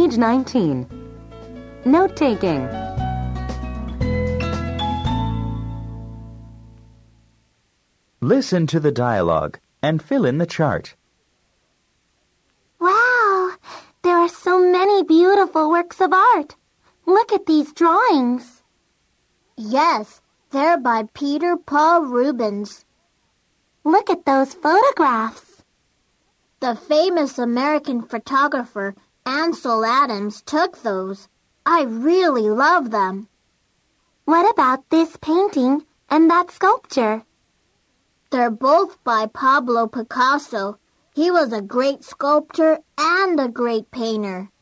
Page 19. Note-taking. Listen to the dialogue and fill in the chart. Wow! There are so many beautiful works of art. Look at these drawings. Yes, they're by Peter Paul Rubens. Look at those photographs. The famous American photographer Ansel Adams took those. I really love them. What about this painting and that sculpture? They're both by Pablo Picasso. He was a great sculptor and a great painter.